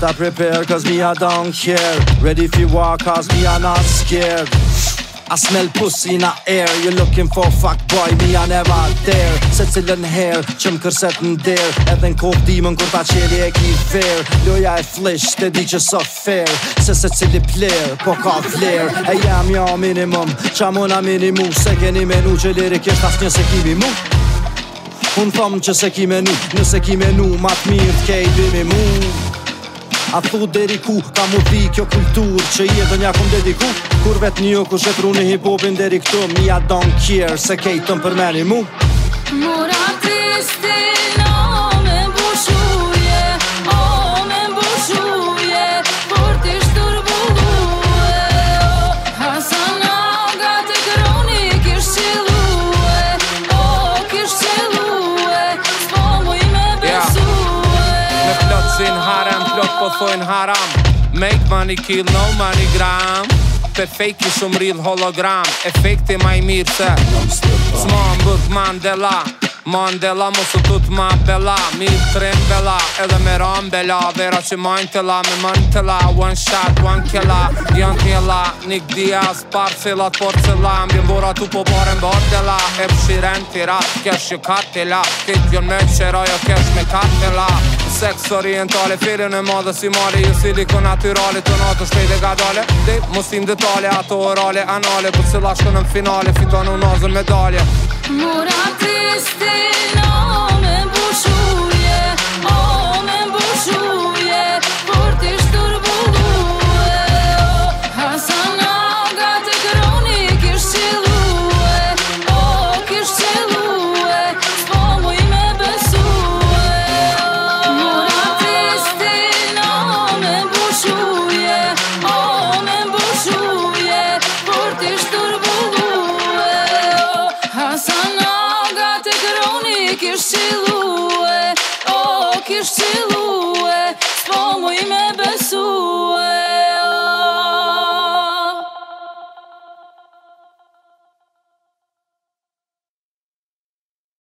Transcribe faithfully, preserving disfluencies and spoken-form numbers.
better prepare, cause me I don't care. Ready if you walk, cause me I not scared. I smell pussy in the air. You looking for fuck boy, me I never dare. Se cilën her që m'kërset n'der, edhe n'kop dimën kur ta qeli e ki ver. Loja e flish, te di që so fair, se se cili player, po ka vler. E jam ja minimum, qa muna minimu, se keni menu që lirikisht as një se kimi mu. Unë thom që se ki menu, nëse ki menu, ma t'mirë t'kej bimi mu. A thu deri ku, ka mu dhi kjo kultur, që jetën ja kum dediku. Kur vet një ku shetru një hip-hopin deri këtu, me I don't care, se kejtën për meni mu. Mura Kristin, o me mbushuje, o me mbushuje, por t'i shturbulue, o Hasan Aga të kroni kish qilue, o kish qilue, s'po muj me besue. Me plotësin harem, plot po thojnë haram. Make money, kill no money gram. Pe fake i shumë real hologram. Efekti ma i mirë se s'ma mbët Mandela. Mandela mos u tut ma bella. Mirë trim bella, edhe me ram bella. Vera që majnë tëla, me mënë tëla. One shot, one killa, janë tjela. Nik Diaz, parcelat, porcela. Mbjen bora tu po pare mbordela. E pëshiren tira, kesh që katila. Këtë vjon me qerojo, kesh me katila. Sex orientale, filin e madhe si mali. Jo siliko naturale, të natë shpejt e gadale. Dhe mos tim detale, ato orale, anale. Po cila shkën në finale, fiton u nazën medalje. Mura Kristin, o me mbushuje, o me mbushuje, por t'i shturbulue, o Hasan Aga të kroni kish qilue, o kish qilue, s'po muj me besue. Mura Kristin, o me mbushuje, o me mbushuje, por t'i shturbulue, o Hasan Aga të kroni kish qilue.